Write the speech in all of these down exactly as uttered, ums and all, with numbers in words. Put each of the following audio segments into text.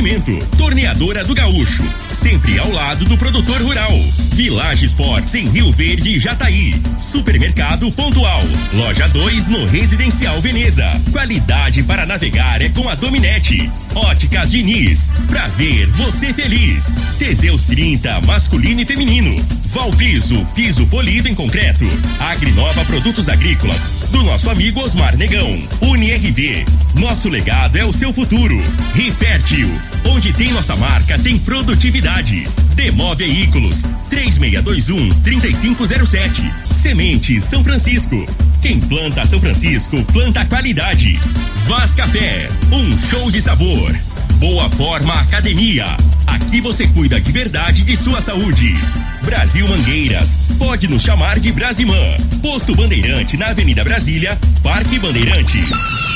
Oferecimento: Torneadora do Gaúcho, sempre ao lado do produtor rural. Village Sports em Rio Verde e Jataí. Supermercado Pontual. Loja dois no Residencial Veneza. Qualidade para navegar é com a Dominete. Óticas Diniz, pra ver você feliz. Teseus trinta, masculino e feminino. Valpiso, piso polido em concreto. Agrinova Produtos Agrícolas, do nosso amigo Osmar Negão. UniRV, nosso legado é o seu futuro. Rifértil, onde tem nossa marca tem produtividade. Demó Veículos, três seis dois um, três cinco zero sete. Semente São Francisco. Quem planta São Francisco, planta qualidade. Vaz Café, um show de sabor. Boa Forma Academia, aqui você cuida de verdade de sua saúde. Brasil Mangueiras, pode nos chamar de Brasimã. Posto Bandeirante na Avenida Brasília, Parque Bandeirantes.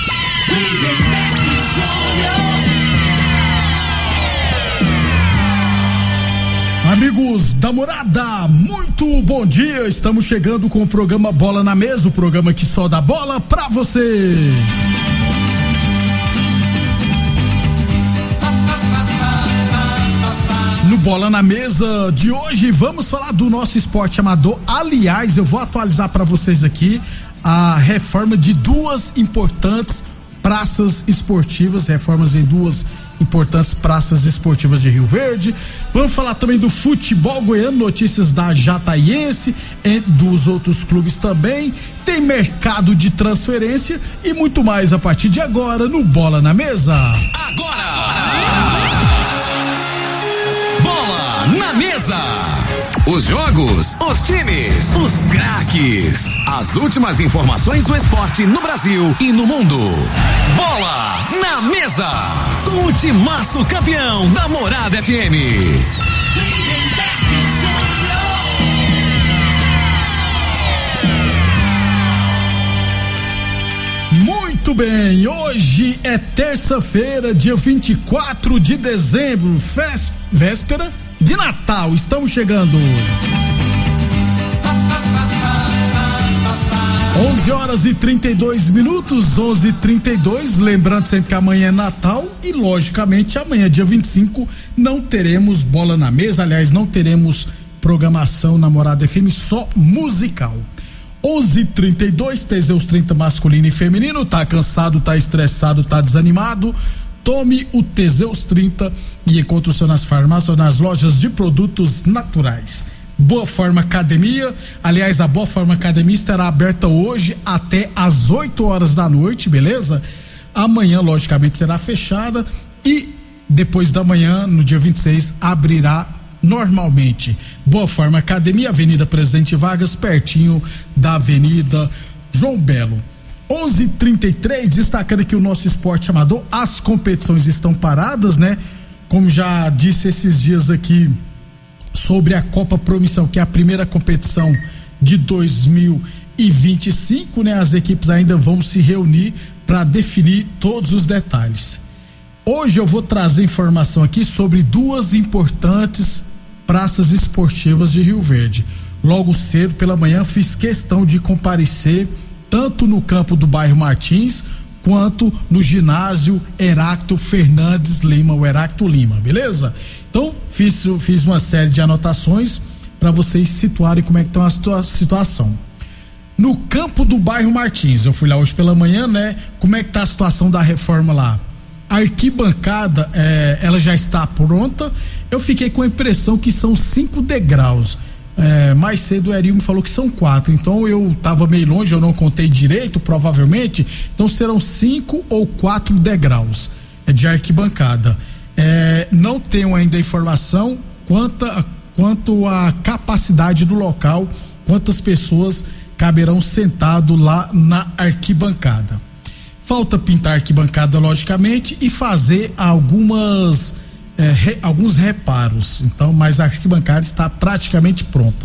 Amigos da Morada, muito bom dia. Estamos chegando com o programa Bola na Mesa, o programa que só dá bola pra você. No Bola na Mesa de hoje, vamos falar do nosso esporte amador. Aliás, eu vou atualizar para vocês aqui a reforma de duas importantes praças esportivas, reformas em duas importantes praças esportivas de Rio Verde. Vamos falar também do futebol goiano, notícias da Jataiense e dos outros clubes também. Tem mercado de transferência e muito mais a partir de agora no Bola na Mesa. Agora! Bola na Mesa! Os jogos, os times, os craques. As últimas informações do esporte no Brasil e no mundo. Bola na Mesa. Com o timaço campeão da Morada F M. Muito bem, hoje é terça-feira, dia vinte e quatro de dezembro, fés, véspera de Natal. Estamos chegando. onze horas e trinta e dois minutos, onze e trinta e dois. Lembrando sempre que amanhã é Natal e, logicamente, amanhã, dia vinte e cinco, não teremos Bola na Mesa. Aliás, não teremos programação na Morada F M, só musical. onze e trinta e dois, Teseus trinta masculino e feminino. Tá cansado, tá estressado, tá desanimado? Tome o Teseus trinta e encontre o seu nas farmácias ou nas lojas de produtos naturais. Boa Forma Academia, aliás, a Boa Forma Academia estará aberta hoje até às oito horas da noite, beleza? Amanhã, logicamente, será fechada e depois da manhã, no dia vinte e seis, abrirá normalmente. Boa Forma Academia, Avenida Presidente Vargas, pertinho da Avenida João Belo. onze e trinta e três, destacando aqui o nosso esporte amador. As competições estão paradas, né? Como já disse esses dias aqui sobre a Copa Promissão, que é a primeira competição de dois mil e vinte e cinco, né? As equipes ainda vão se reunir para definir todos os detalhes. Hoje eu vou trazer informação aqui sobre duas importantes praças esportivas de Rio Verde. Logo cedo pela manhã fiz questão de comparecer tanto no campo do bairro Martins quanto no ginásio Heráclito Fernandes Lima, o Heráclito Lima, beleza? Então fiz, fiz uma série de anotações para vocês situarem como é que está a situa- situação. No campo do bairro Martins, eu fui lá hoje pela manhã, né? Como é que tá a situação da reforma lá? A arquibancada, é, ela já está pronta. Eu fiquei com a impressão que são cinco degraus. É, mais cedo o Erinho me falou que são quatro, então eu estava meio longe, eu não contei direito, provavelmente, então serão cinco ou quatro degraus é, de arquibancada. É, não tenho ainda informação quanto, quanto à capacidade do local, quantas pessoas caberão sentado lá na arquibancada. Falta pintar a arquibancada, logicamente, e fazer algumas É, re, alguns reparos, então, mas a arquibancada está praticamente pronta.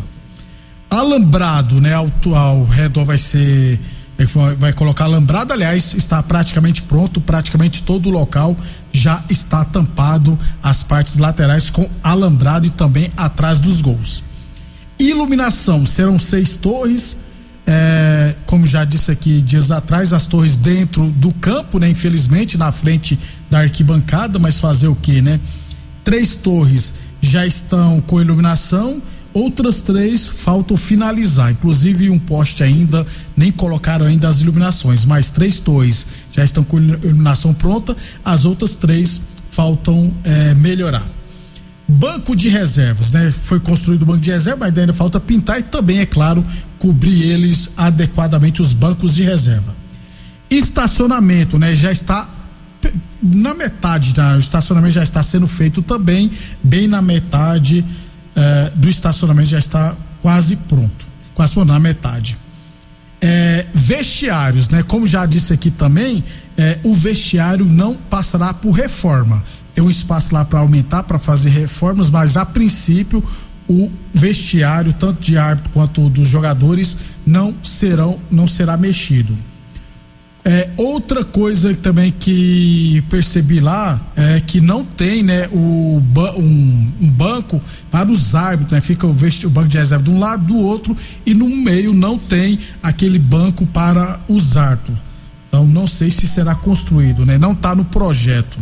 Alambrado, né, ao, ao redor vai ser, vai colocar alambrado, aliás, está praticamente pronto, praticamente todo o local já está tampado, as partes laterais com alambrado e também atrás dos gols. Iluminação, serão seis torres, É, como já disse aqui dias atrás, as torres dentro do campo, né? Infelizmente na frente da arquibancada, mas fazer o que, né? Três torres já estão com iluminação, outras três faltam finalizar, inclusive um poste ainda, nem colocaram ainda as iluminações, mas três torres já estão com iluminação pronta, as outras três faltam é, melhorar. Banco de reservas, né? Foi construído o banco de reserva, mas ainda falta pintar e também, é claro, cobrir eles adequadamente, os bancos de reserva. Estacionamento, né? Já está na metade, né? O estacionamento já está sendo feito também, bem na metade eh, do estacionamento já está quase pronto, quase pronto, na metade. É, vestiários, né? Como já disse aqui também, é, o vestiário não passará por reforma. Tem um espaço lá para aumentar, para fazer reformas, mas a princípio o vestiário, tanto de árbitro quanto dos jogadores, não serão, não será mexido. É, outra coisa também que percebi lá é que não tem, né, o, um, um banco para os árbitros, né? Fica o, vesti, o banco de reserva de um lado, do outro, e no meio não tem aquele banco para os árbitros. Então não sei se será construído, né? Não está no projeto.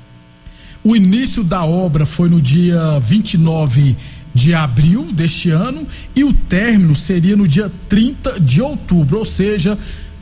O início da obra foi no dia vinte e nove de abril deste ano e o término seria no dia trinta de outubro, ou seja,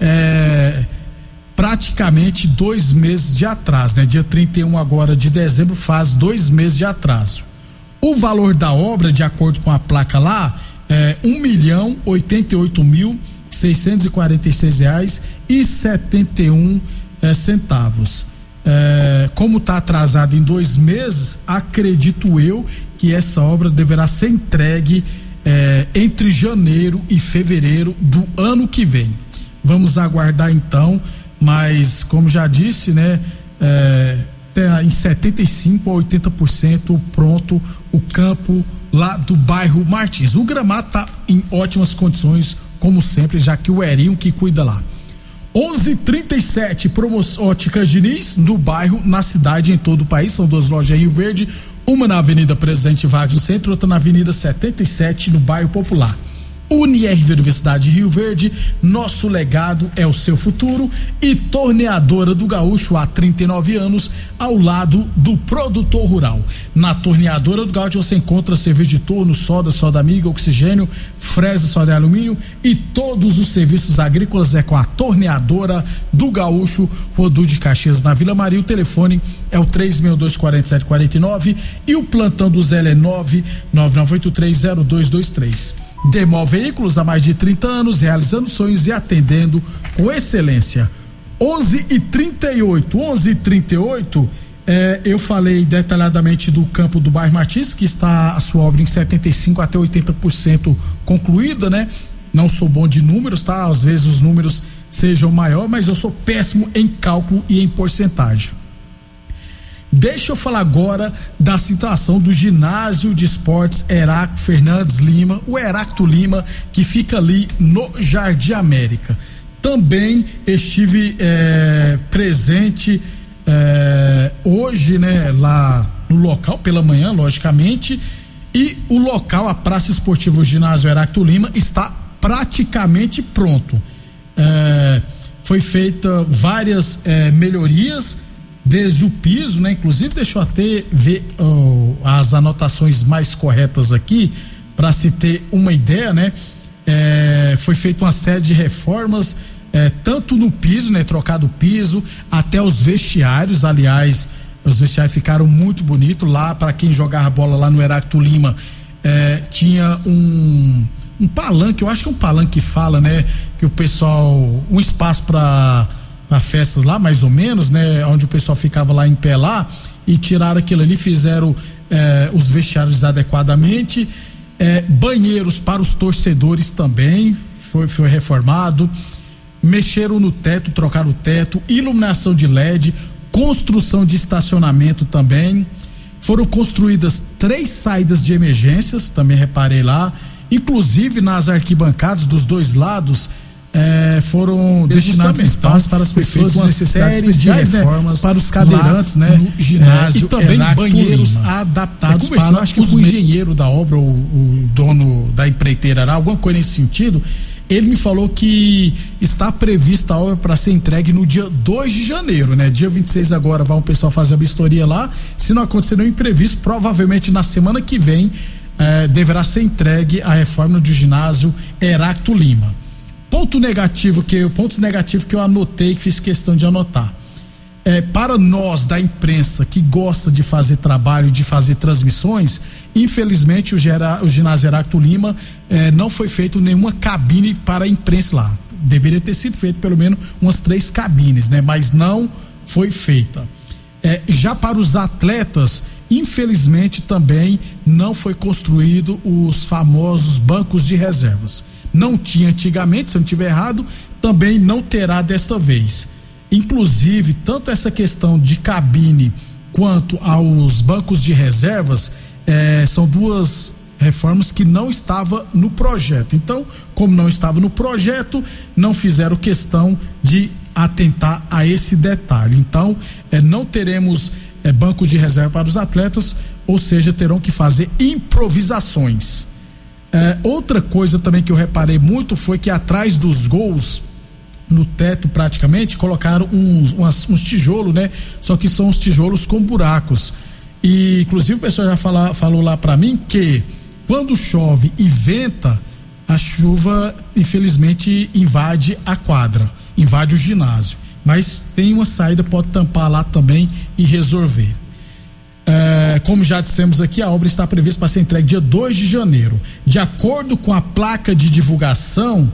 é, praticamente dois meses de atraso, né? Dia trinta e um agora de dezembro faz dois meses de atraso. O valor da obra, de acordo com a placa lá, é um milhão oitenta e oito mil seiscentos e quarenta e seis reais e setenta e um é, centavos. É, como está atrasado em dois meses, acredito eu que essa obra deverá ser entregue é, entre janeiro e fevereiro do ano que vem. Vamos aguardar então, mas como já disse, né, é, em setenta e cinco a oitenta por cento pronto o campo lá do bairro Martins. O gramado está em ótimas condições, como sempre, já que o Erinho que cuida lá. onze e trinta e sete, promoção Óticas Diniz, no bairro, na cidade, em todo o país. São duas lojas em Rio Verde, uma na Avenida Presidente Vargas no centro, outra na Avenida setenta e sete, no bairro Popular. Unirv Universidade de Rio Verde, nosso legado é o seu futuro. E Torneadora do Gaúcho, há trinta e nove anos, ao lado do produtor rural. Na Torneadora do Gaúcho você encontra cerveja de torno, soda, soda amiga, oxigênio, fresa, soda de alumínio e todos os serviços agrícolas é com a Torneadora do Gaúcho, Rodul de Caxias, na Vila Maria. O telefone é o três seis dois, quatro sete quatro nove e o plantão do Zé é nove nove nove oito três zero dois dois três. Demol Veículos, há mais de trinta anos, realizando sonhos e atendendo com excelência. onze e trinta e oito, onze e trinta e oito, é, eu falei detalhadamente do campo do bairro Martins, que está a sua obra em setenta e cinco até oitenta por cento concluída, né? Não sou bom de números, tá? Às vezes os números sejam maiores, mas eu sou péssimo em cálculo e em porcentagem. Deixa eu falar agora da situação do ginásio de esportes Heracto Fernandes Lima, o Heracto Lima, que fica ali no Jardim América. Também estive é, presente é, hoje, né, lá no local, pela manhã, logicamente, e o local, a Praça Esportiva o Ginásio Heracto Lima, está praticamente pronto. É, foi feita várias é, melhorias, desde o piso, né? Inclusive, deixa eu até ver oh, as anotações mais corretas aqui, para se ter uma ideia, né? É, foi feita uma série de reformas, é, tanto no piso, né? Trocado o piso, até os vestiários. Aliás, os vestiários ficaram muito bonitos. Lá, para quem jogava bola lá no Heracto Lima, é, tinha um, um palanque, eu acho que é um palanque que fala, né? Que o pessoal, um espaço para para festas lá, mais ou menos, né? Onde o pessoal ficava lá em pé lá, e tiraram aquilo ali, fizeram eh, os vestiários adequadamente, eh, banheiros para os torcedores também foi, foi reformado, mexeram no teto, trocaram o teto, iluminação de L E D, construção de estacionamento também, foram construídas três saídas de emergências, também reparei lá, inclusive nas arquibancadas dos dois lados. É, foram destinados espaços para as pessoas com necessidades especiais, de reformas, né, para os cadeirantes, né, no ginásio, é, e também Heracto banheiros Lima. Adaptados é, para, acho que o engenheiro da obra, o, o dono da empreiteira, alguma coisa nesse sentido, ele me falou que está prevista a obra para ser entregue no dia dois de janeiro, né? Dia vinte e seis agora vai o pessoal fazer a vistoria lá. Se não acontecer nenhum imprevisto, provavelmente na semana que vem eh, deverá ser entregue a reforma do ginásio Heráclito Lima. Ponto negativo que pontos negativos que eu anotei, que fiz questão de anotar. É, para nós da imprensa que gosta de fazer trabalho, de fazer transmissões, infelizmente o, Gera, o ginásio Heráclito Lima é, não foi feito nenhuma cabine para a imprensa lá. Deveria ter sido feito pelo menos umas três cabines, né? Mas não foi feita. É, já para os atletas, infelizmente também não foi construído os famosos bancos de reservas. Não tinha antigamente, se eu não estiver errado, também não terá desta vez. Inclusive, tanto essa questão de cabine quanto aos bancos de reservas eh, são duas reformas que não estavam no projeto. Então, como não estava no projeto, não fizeram questão de atentar a esse detalhe. Então, eh, não teremos eh, banco de reserva para os atletas, ou seja, terão que fazer improvisações. Eh, outra coisa também que eu reparei muito foi que atrás dos gols, no teto praticamente, colocaram uns, uns, uns tijolos, né? Só que são os tijolos com buracos. E inclusive o pessoal já fala, falou lá pra mim que quando chove e venta, a chuva infelizmente invade a quadra, invade o ginásio. Mas tem uma saída, pode tampar lá também e resolver. É, como já dissemos aqui, a obra está prevista para ser entregue dia dois de janeiro. De acordo com a placa de divulgação,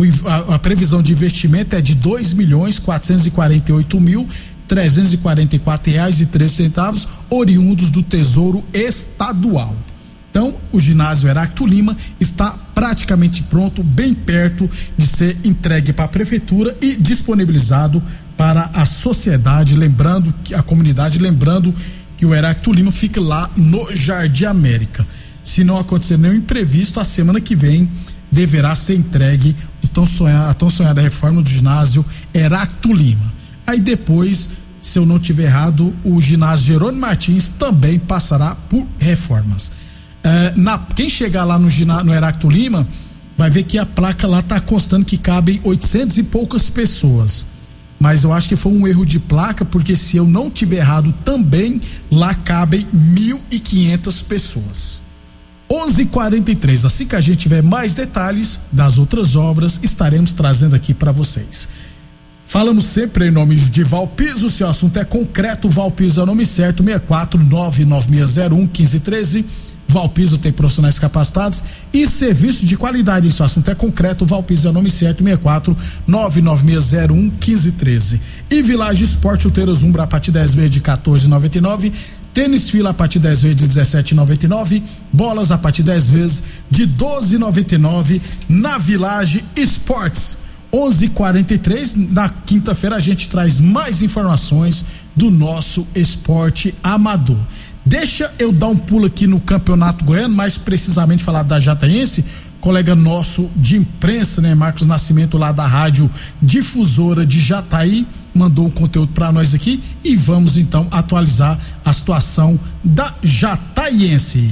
A, a previsão de investimento é de dois milhões quatrocentos e quarenta e oito mil trezentos e quarenta e quatro reais e treze centavos, oriundos do Tesouro Estadual. Então, o ginásio Heráclito Lima está praticamente pronto, bem perto de ser entregue para a prefeitura e disponibilizado para a sociedade, lembrando que a comunidade, lembrando que o Heráclito Lima fica lá no Jardim América. Se não acontecer nenhum imprevisto, a semana que vem deverá ser entregue o tão sonhada, a tão sonhada reforma do ginásio Heráclito Lima. Aí depois, se eu não tiver errado, o ginásio Jerônimo Martins também passará por reformas. É, na, quem chegar lá no, ginásio, no Heráclito Lima vai ver que a placa lá está constando que cabem oitocentas e poucas pessoas. Mas eu acho que foi um erro de placa, porque se eu não tiver errado também, lá cabem mil e quinhentas pessoas. onze e quarenta e três, assim que a gente tiver mais detalhes das outras obras, estaremos trazendo aqui para vocês. Falamos sempre em nome de Valpiso, se o assunto é concreto, Valpiso é o nome certo, seis quatro nove nove seis zero um um cinco um três. Valpiso tem profissionais capacitados e serviço de qualidade. Se o assunto é concreto, Valpiso é o nome certo, seis quatro nove nove seis zero um um cinco um três. E Village Esporte, chuteiras Umbra a partir dez vezes de quatorze reais e noventa e nove centavos. Tênis Fila a partir dez vezes de dezessete reais e noventa e nove centavos. Bolas a partir dez vezes de doze reais e noventa e nove centavos na Village Esportes. onze e quarenta e três. Na quinta-feira a gente traz mais informações do nosso esporte amador. Deixa eu dar um pulo aqui no Campeonato Goiano, mais precisamente falar da Jataiense. Colega nosso de imprensa, né, Marcos Nascimento, lá da Rádio Difusora de Jataí, mandou um conteúdo para nós aqui e vamos então atualizar a situação da Jataiense.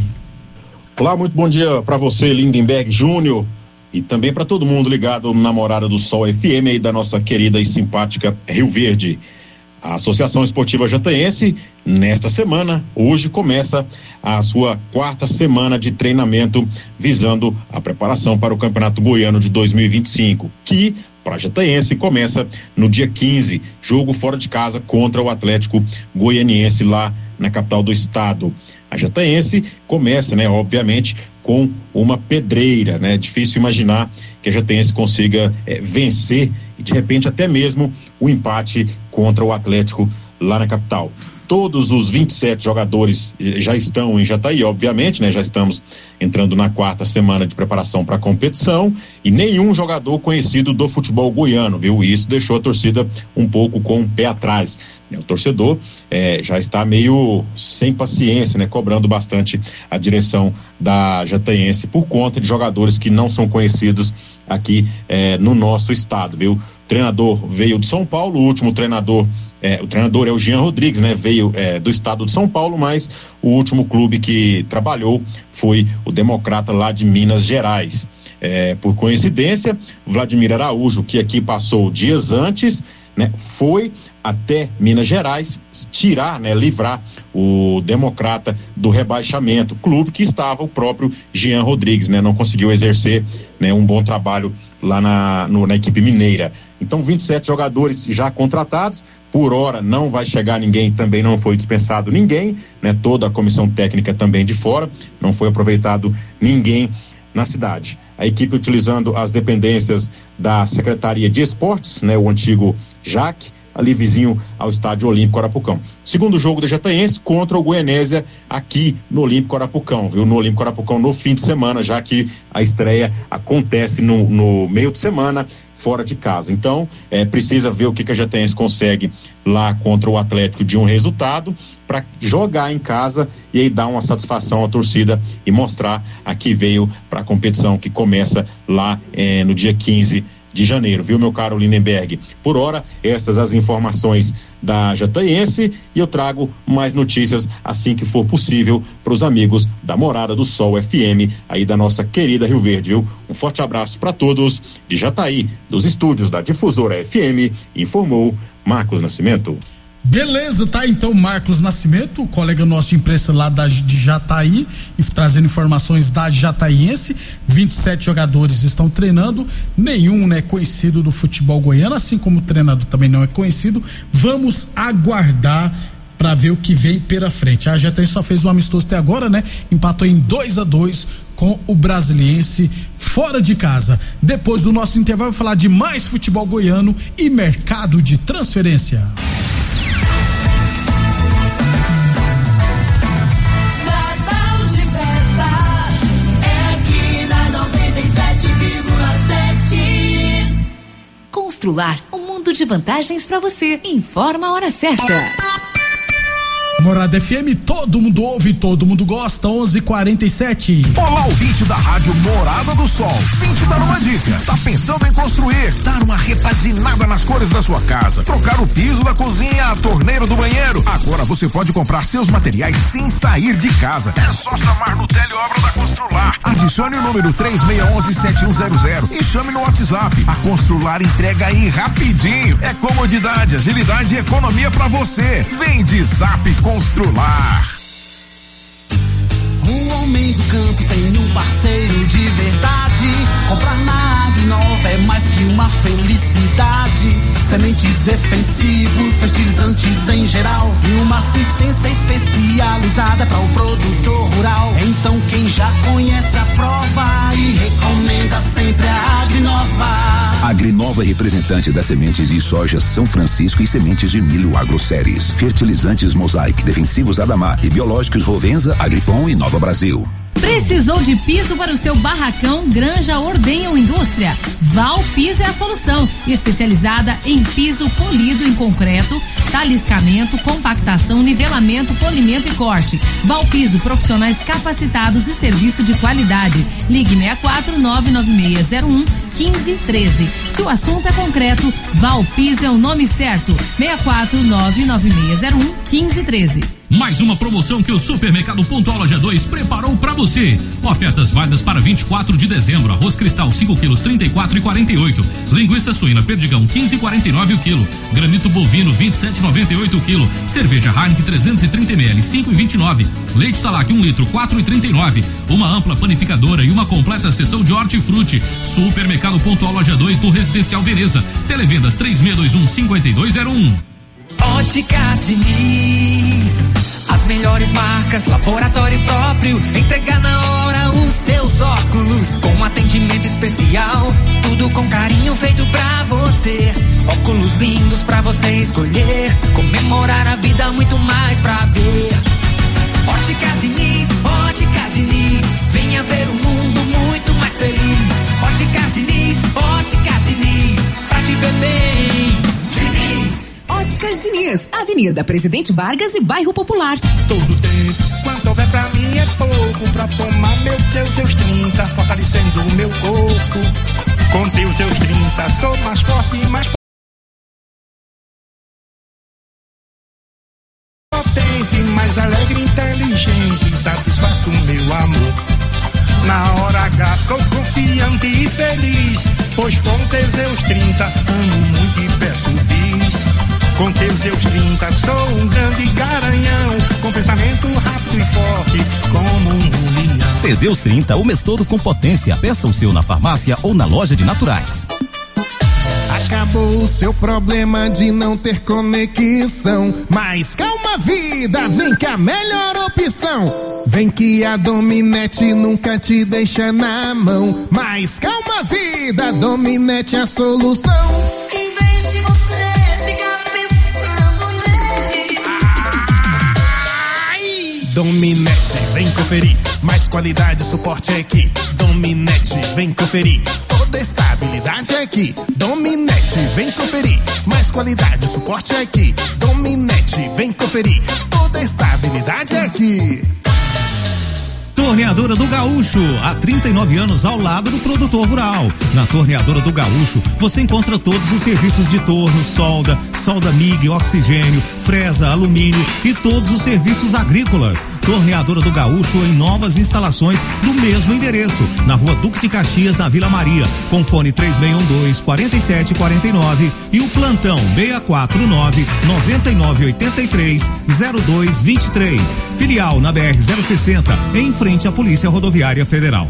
Olá, muito bom dia para você, Lindenberg Júnior, e também para todo mundo ligado na Morada do Sol F M aí da nossa querida e simpática Rio Verde. A Associação Esportiva Jataiense, nesta semana, hoje começa a sua quarta semana de treinamento visando a preparação para o Campeonato Goiano de dois mil e vinte e cinco, que para a Jataiense começa no dia quinze, jogo fora de casa contra o Atlético Goianiense lá na capital do estado. A Jataiense começa, né, obviamente, com uma pedreira, né? Difícil imaginar que a Jataiense consiga é, vencer e de repente até mesmo o empate contra o Atlético lá na capital. Todos os vinte e sete jogadores já estão em Jataí, obviamente, né? Já estamos entrando na quarta semana de preparação para a competição e nenhum jogador conhecido do futebol goiano, viu? E isso deixou a torcida um pouco com o pé atrás. O torcedor eh, já está meio sem paciência, né? Cobrando bastante a direção da Jataiense por conta de jogadores que não são conhecidos aqui eh, no nosso estado, viu? O treinador veio de São Paulo, o último treinador É, o treinador é o Jean Rodrigues, né? Veio é, do estado de São Paulo, mas o último clube que trabalhou foi o Democrata lá de Minas Gerais. É, por coincidência, Vladimir Araújo, que aqui passou dias antes, né, foi até Minas Gerais tirar, né, livrar o Democrata do rebaixamento, clube que estava o próprio Jean Rodrigues, né, não conseguiu exercer, né, um bom trabalho lá na, no, na equipe mineira. Então, vinte e sete jogadores já contratados, por hora não vai chegar ninguém, também não foi dispensado ninguém, né, toda a comissão técnica também de fora, não foi aproveitado ninguém na cidade. A equipe utilizando as dependências da Secretaria de Esportes, né, o antigo J A C, ali vizinho ao Estádio Olímpico Arapucão. Segundo jogo da Jataense contra o Goianésia aqui no Olímpico Arapucão, viu? No Olímpico Arapucão no fim de semana, já que a estreia acontece no, no meio de semana fora de casa. Então, é, precisa ver o que, que a Jataense consegue lá contra o Atlético de um resultado para jogar em casa e aí dar uma satisfação à torcida e mostrar a que veio para a competição que começa lá é, no dia quinze de janeiro, viu, meu caro Lindenberg? Por hora, essas as informações da Jataense e eu trago mais notícias assim que for possível para os amigos da Morada do Sol F M, aí da nossa querida Rio Verde, viu? Um forte abraço para todos de Jataí, dos estúdios da Difusora F M, informou Marcos Nascimento. Beleza, tá então Marcos Nascimento, colega nosso de imprensa lá da, de Jataí, e trazendo informações da Jataiense. vinte e sete jogadores estão treinando, nenhum é conhecido do futebol goiano, assim como o treinador também não é conhecido. Vamos aguardar para ver o que vem pela frente. A Jataí só fez um amistoso até agora, né? Empatou em dois a dois com o Brasiliense fora de casa. Depois do nosso intervalo, vou falar de mais futebol goiano e mercado de transferência. Constrular um mundo de vantagens para você. Informa a hora certa. Morada F M, todo mundo ouve, todo mundo gosta, onze e quarenta e sete. Olá, ouvinte da rádio Morada do Sol. Vim te dar uma dica. Tá pensando em construir, dar uma repaginada nas cores da sua casa, trocar o piso da cozinha, a torneira do banheiro? Agora você pode comprar seus materiais sem sair de casa. É só chamar no Teleobra da Constrular. Adicione o número três seis um um sete um zero zero e chame no WhatsApp. A Constrular entrega aí rapidinho. É comodidade, agilidade e economia pra você. Vem de Zap Constrular. O homem do campo tem um parceiro de verdade. Comprar na Agrinova é mais que uma felicidade. Sementes defensivos, fertilizantes em geral e uma assistência especializada para o produtor rural. Então quem já conhece a prova e recomenda sempre a Agrinova. Agrinova é representante das sementes de soja São Francisco e sementes de milho Agroceres. Fertilizantes Mosaic, defensivos Adamar e biológicos Rovenza, Agripom e Nova Brasil. Precisou de piso para o seu barracão, granja, ordenha ou indústria? Val Piso é a solução, especializada em piso polido em concreto, taliscamento, compactação, nivelamento, polimento e corte. Val Piso, profissionais capacitados e serviço de qualidade. Ligue seis quatro nove nove seis zero um um cinco um três. Se o assunto é concreto, Val Piso é o nome certo. seis quatro nove nove seis zero um um cinco um três. Mais uma promoção que o Supermercado Pontual Loja dois preparou para você. Ofertas válidas para vinte e quatro de dezembro. Arroz cristal cinco quilos trinta e quatro e quarenta e oito. Linguiça suína perdigão quinze e quarenta e nove o quilo. Granito bovino vinte e sete e noventa e oito o quilo. Cerveja Heineken trezentos e trinta mililitros cinco e vinte e nove. Leite Talac um litro quatro e trinta e nove. Uma ampla panificadora e uma completa seção de hortifruti. Supermercado Pontual Loja dois do Residencial Veneza. Televendas três seis dois um cinco dois zero um. Óticas Diniz, as melhores marcas, laboratório próprio, entregar na hora os seus óculos, com atendimento especial, tudo com carinho feito pra você, óculos lindos pra você escolher, comemorar a vida, muito mais pra ver. Óticas Diniz, Óticas Diniz, venha ver um mundo muito mais feliz. Óticas Diniz, Óticas Diniz, pra te ver bem. Diniz. Óticas Diniz, Avenida Presidente Vargas e Bairro Popular. Todo tempo, quanto houver pra mim é pouco, pra tomar meu Deus, seus trinta, fortalecendo o meu corpo. Com Deus, seus trinta, sou mais forte e mais potente, mais alegre, inteligente, satisfaço o meu amor. Na hora H sou confiante e feliz, pois com Teseus trinta amo muito e peço bis. Com Teseus trinta sou um grande garanhão, com pensamento rápido e forte como um leão. Teseus trinta, o mês todo com potência. Peça o seu na farmácia ou na loja de naturais. Acabou o seu problema de não ter conexão. Mas calma, vida, vem cá, melhor opção. Vem que a Dominete nunca te deixa na mão. Mas calma, vida, Dominete é a solução. Em vez de você ficar pensando nele. Ai! Dominete, vem conferir. Mais qualidade e suporte é aqui. Dominete, vem conferir. Toda estabilidade é aqui. Dominete, vem conferir. Mais qualidade e suporte é aqui. Dominete, vem conferir. Toda estabilidade é aqui. Torneadora do Gaúcho, há trinta e nove anos ao lado do produtor rural. Na Torneadora do Gaúcho, você encontra todos os serviços de torno, solda, solda M I G, oxigênio, fresa, alumínio e todos os serviços agrícolas. Torneadora do Gaúcho em novas instalações no mesmo endereço, na Rua Duque de Caxias, na Vila Maria, com fone três seis um dois, quatro sete quatro nove e o plantão seis quatro nove, nove nove oito três, zero dois dois três. Filial na B R zero sessenta, em frente à Polícia Rodoviária Federal.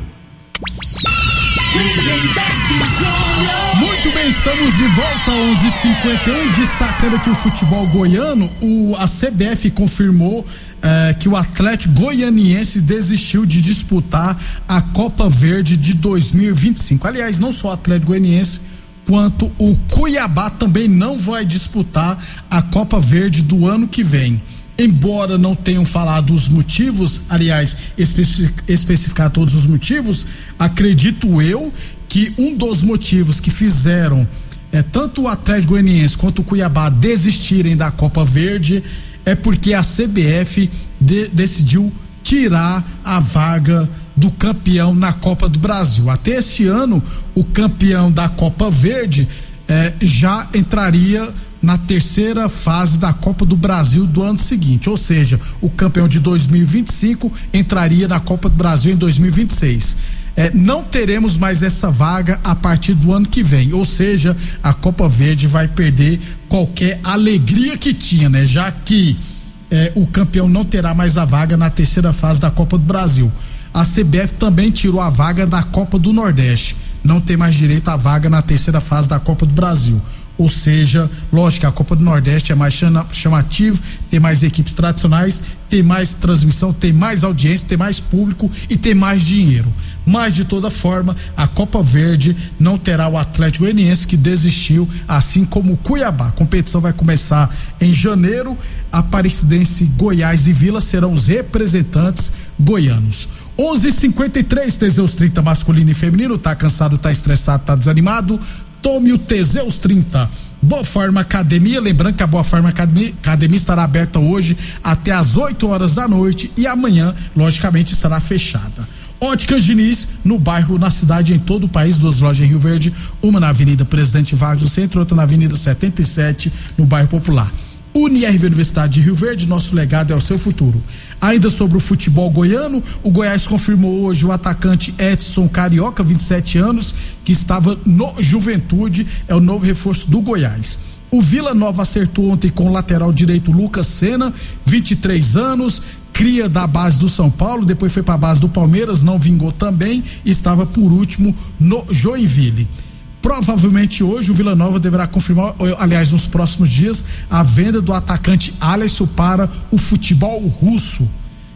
Muito bem, estamos de volta às onze e cinquenta e um, destacando aqui o futebol goiano. O, a C B F confirmou eh, que o Atlético Goianiense desistiu de disputar a Copa Verde de dois mil e vinte e cinco. Aliás, não só o Atlético Goianiense, quanto o Cuiabá também não vai disputar a Copa Verde do ano que vem. Embora não tenham falado os motivos, aliás, especificar, especificar todos os motivos, acredito eu que um dos motivos que fizeram é, tanto o Atlético Goianiense quanto o Cuiabá desistirem da Copa Verde é porque a C B F de, decidiu tirar a vaga do campeão na Copa do Brasil. Até este ano, o campeão da Copa Verde eh, já entraria na terceira fase da Copa do Brasil do ano seguinte, ou seja, o campeão de dois mil e vinte e cinco entraria na Copa do Brasil em dois mil e vinte e seis. É, não teremos mais essa vaga a partir do ano que vem, ou seja, a Copa Verde vai perder qualquer alegria que tinha, né? Já que é, o campeão não terá mais a vaga na terceira fase da Copa do Brasil. A C B F também tirou a vaga da Copa do Nordeste, não tem mais direito à vaga na terceira fase da Copa do Brasil. Ou seja, lógico que a Copa do Nordeste é mais chamativa, tem mais equipes tradicionais, tem mais transmissão, tem mais audiência, tem mais público e tem mais dinheiro. Mas de toda forma, a Copa Verde não terá o Atlético Goianiense, que desistiu, assim como o Cuiabá. A competição vai começar em janeiro. Aparecidense, Goiás e Vila serão os representantes goianos. onze e cinquenta e três, Teseus trinta masculino e feminino. Tá cansado, tá estressado, tá desanimado? Tome o Teseus trinta. Boa Forma Academia, lembrando que a Boa Forma Academia, Academia estará aberta hoje até às oito horas da noite e amanhã, logicamente, estará fechada. Óticas Diniz, no bairro, na cidade, em todo o país, duas lojas em Rio Verde, uma na Avenida Presidente Vargas do Centro, outra na Avenida setenta e sete, no bairro Popular. UniRV Universidade de Rio Verde, nosso legado é o seu futuro. Ainda sobre o futebol goiano, o Goiás confirmou hoje o atacante Edson Carioca, vinte e sete anos, que estava no Juventude, é o novo reforço do Goiás. O Vila Nova acertou ontem com o lateral direito Lucas Senna, vinte e três anos, cria da base do São Paulo, depois foi para a base do Palmeiras, não vingou também, estava por último no Joinville. Provavelmente hoje o Vila Nova deverá confirmar, aliás, nos próximos dias, a venda do atacante Alisson para o futebol russo.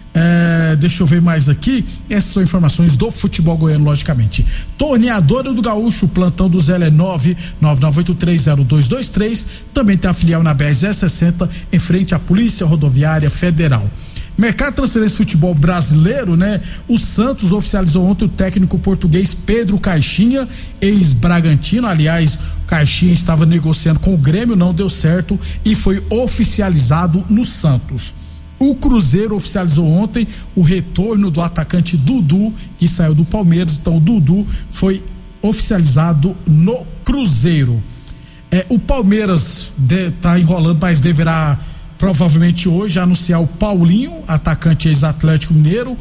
É, deixa eu ver mais aqui. Essas são informações do futebol goiano, logicamente. Torneadora do Gaúcho, o plantão do Zé é nove nove nove oito três zero dois dois três. Também tem a filial na B R zero sessenta, em frente à Polícia Rodoviária Federal. Mercado de transferência de futebol brasileiro, né? O Santos oficializou ontem o técnico português Pedro Caixinha, ex-Bragantino. Aliás, o Caixinha estava negociando com o Grêmio, não deu certo e foi oficializado no Santos. O Cruzeiro oficializou ontem o retorno do atacante Dudu, que saiu do Palmeiras. Então o Dudu foi oficializado no Cruzeiro. É, o Palmeiras está enrolando, mas deverá provavelmente hoje anunciar o Paulinho, atacante ex-Atlético Mineiro,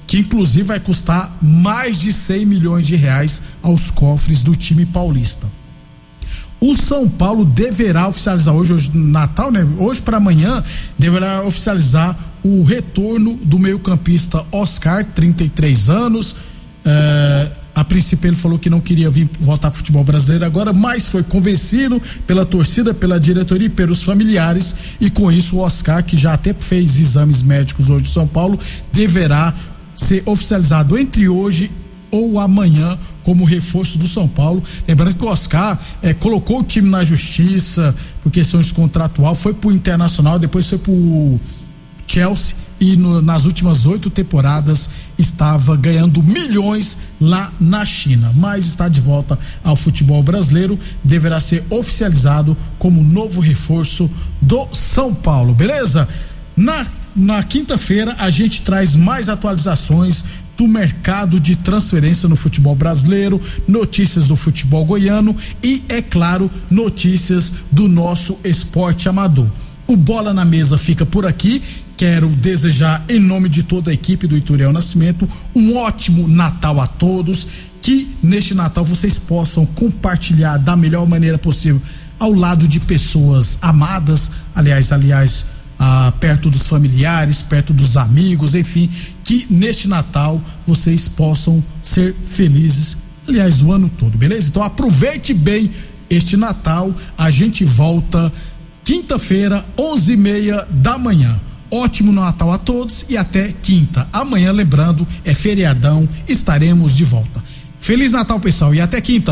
que inclusive vai custar mais de cem milhões de reais aos cofres do time paulista. O São Paulo deverá oficializar hoje, hoje Natal, né? Hoje para amanhã, deverá oficializar o retorno do meio-campista Oscar, trinta e três anos. É, a princípio ele falou que não queria vir voltar pro futebol brasileiro agora, mas foi convencido pela torcida, pela diretoria e pelos familiares, e com isso o Oscar, que já até fez exames médicos hoje em São Paulo, deverá ser oficializado entre hoje ou amanhã como reforço do São Paulo. Lembrando que o Oscar é, colocou o time na justiça por questões contratual, foi pro Internacional, depois foi pro Chelsea e no, nas últimas oito temporadas estava ganhando milhões lá na China, mas está de volta ao futebol brasileiro, deverá ser oficializado como novo reforço do São Paulo, beleza? Na, na quinta-feira a gente traz mais atualizações do mercado de transferência no futebol brasileiro, notícias do futebol goiano e, é claro, notícias do nosso esporte amador. O Bola na Mesa fica por aqui. Quero desejar, em nome de toda a equipe do Ituriel Nascimento, um ótimo Natal a todos, que neste Natal vocês possam compartilhar da melhor maneira possível ao lado de pessoas amadas, aliás, aliás, Ah, perto dos familiares, perto dos amigos, enfim, que neste Natal vocês possam ser felizes, aliás, o ano todo, beleza? Então aproveite bem este Natal, a gente volta quinta-feira, onze e meia da manhã. Ótimo Natal a todos e até quinta. Amanhã, lembrando, é feriadão, estaremos de volta. Feliz Natal, pessoal, e até quinta.